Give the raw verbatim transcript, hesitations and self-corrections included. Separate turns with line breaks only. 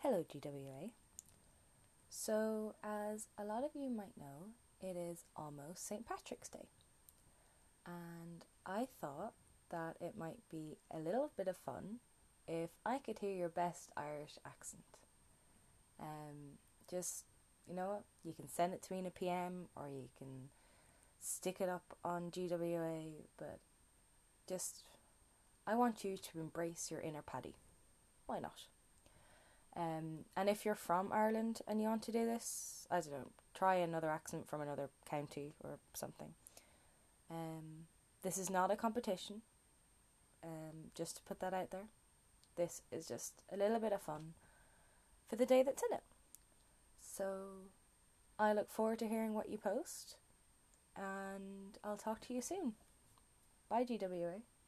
Hello, G W A. So, as a lot of you might know, it is almost Saint Patrick's Day. And I thought that it might be a little bit of fun if I could hear your best Irish accent. Um, just, you know what, you can send it to me in a P M or you can stick it up on G W A, but just, I want you to embrace your inner Paddy. Why not? Um, and if you're from Ireland and you want to do this, I don't know, try another accent from another county or something. Um, this is not a competition, um, just to put that out there. This is just a little bit of fun for the day that's in it. So I look forward to hearing what you post, and I'll talk to you soon. Bye, G W A.